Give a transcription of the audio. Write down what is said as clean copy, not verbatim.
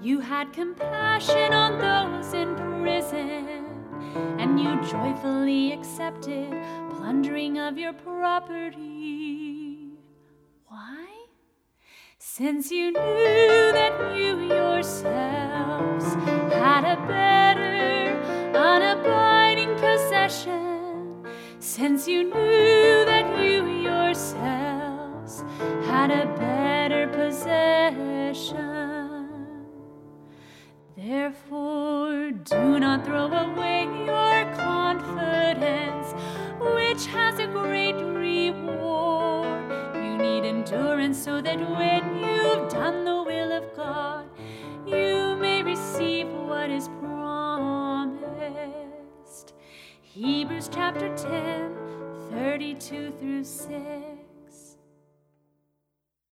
You had compassion on those in prison, and you joyfully accepted plundering of your property. Why? Since you knew that you yourselves had a better, unabiding possession. Since you knew that you yourselves had a better possession. Therefore, do not throw away your confidence, which has a great reward. You need endurance so that when you've done the will of God, you may receive what is promised. Hebrews chapter 10, 32 through 6.